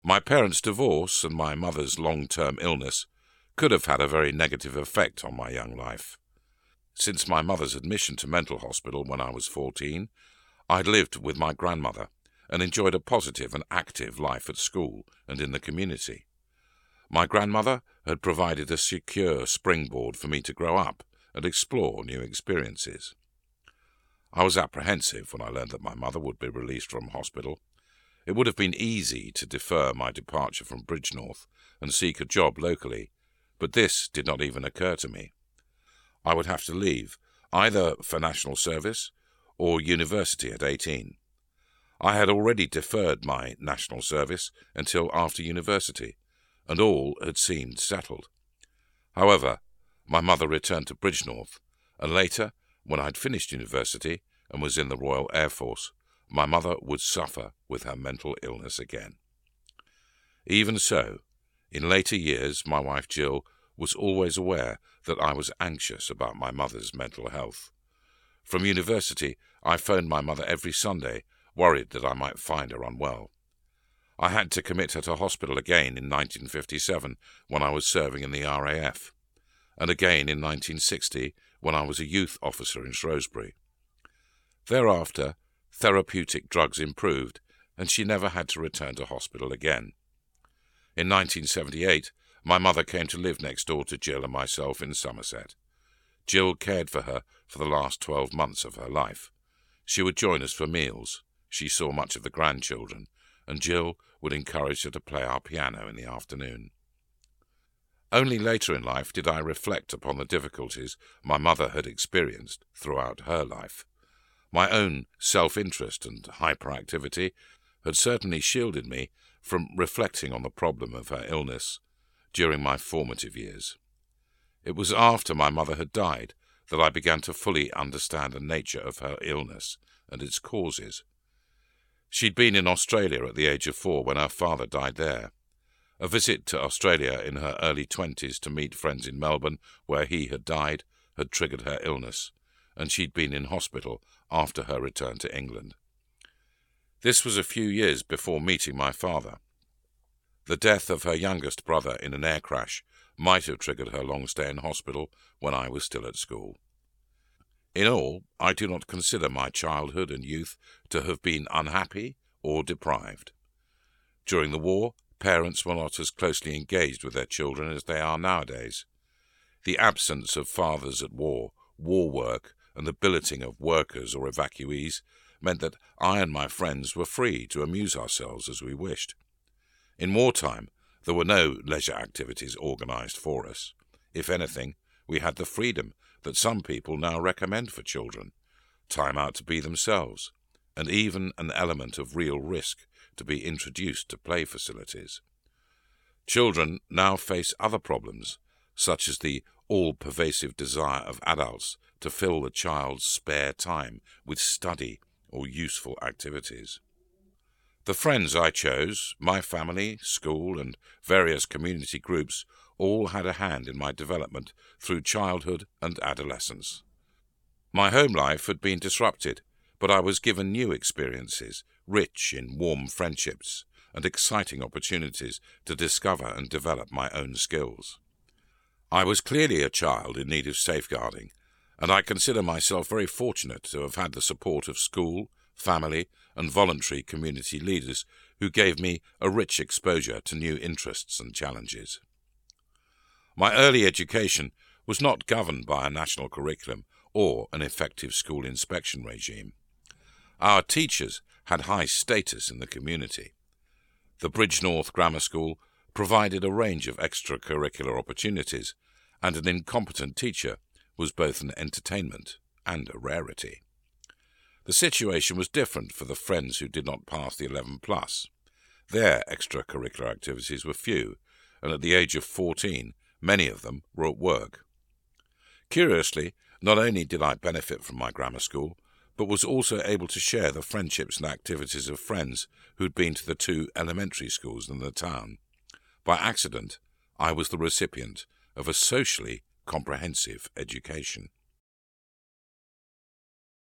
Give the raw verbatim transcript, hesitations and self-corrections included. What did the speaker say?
My parents' divorce and my mother's long-term illness could have had a very negative effect on my young life. Since my mother's admission to mental hospital when I was fourteen, I'd lived with my grandmother and enjoyed a positive and active life at school and in the community. My grandmother had provided a secure springboard for me to grow up and explore new experiences. I was apprehensive when I learned that my mother would be released from hospital. It would have been easy to defer my departure from Bridgnorth and seek a job locally, but this did not even occur to me. I would have to leave, either for national service or university at eighteen. I had already deferred my national service until after university, and all had seemed settled. However, my mother returned to Bridgnorth, and later, when I'd finished university and was in the Royal Air Force, my mother would suffer with her mental illness again. Even so, in later years, my wife Jill was always aware that I was anxious about my mother's mental health. From university, I phoned my mother every Sunday, worried that I might find her unwell. I had to commit her to hospital again in nineteen fifty-seven when I was serving in the R A F, and again in nineteen sixty when I was a youth officer in Shrewsbury. Thereafter, therapeutic drugs improved, and she never had to return to hospital again. In nineteen seventy-eight, my mother came to live next door to Jill and myself in Somerset. Jill cared for her for the last twelve months of her life. She would join us for meals. She saw much of the grandchildren, and Jill would encourage her to play our piano in the afternoon. Only later in life did I reflect upon the difficulties my mother had experienced throughout her life. My own self-interest and hyperactivity had certainly shielded me from reflecting on the problem of her illness during my formative years. It was after my mother had died that I began to fully understand the nature of her illness and its causes. She'd been in Australia at the age of four when her father died there. A visit to Australia in her early twenties to meet friends in Melbourne, where he had died, had triggered her illness, and she'd been in hospital after her return to England. This was a few years before meeting my father. The death of her youngest brother in an air crash might have triggered her long stay in hospital when I was still at school. In all, I do not consider my childhood and youth to have been unhappy or deprived. During the war, parents were not as closely engaged with their children as they are nowadays. The absence of fathers at war, war work, and the billeting of workers or evacuees meant that I and my friends were free to amuse ourselves as we wished. In wartime, there were no leisure activities organised for us. If anything, we had the freedom that some people now recommend for children, time out to be themselves, and even an element of real risk to be introduced to play facilities. Children now face other problems, such as the all-pervasive desire of adults to fill the child's spare time with study or useful activities. The friends I chose, my family, school, and various community groups all had a hand in my development through childhood and adolescence. My home life had been disrupted, but I was given new experiences, rich in warm friendships and exciting opportunities to discover and develop my own skills. I was clearly a child in need of safeguarding, and I consider myself very fortunate to have had the support of school, family, and voluntary community leaders who gave me a rich exposure to new interests and challenges. My early education was not governed by a national curriculum or an effective school inspection regime. Our teachers had high status in the community. The Bridgnorth Grammar School provided a range of extracurricular opportunities, and an incompetent teacher was both an entertainment and a rarity. The situation was different for the friends who did not pass the eleven plus. Their extracurricular activities were few, and at the age of fourteen, many of them were at work. Curiously, not only did I benefit from my grammar school, but was also able to share the friendships and activities of friends who'd been to the two elementary schools in the town. By accident, I was the recipient of a socially comprehensive education.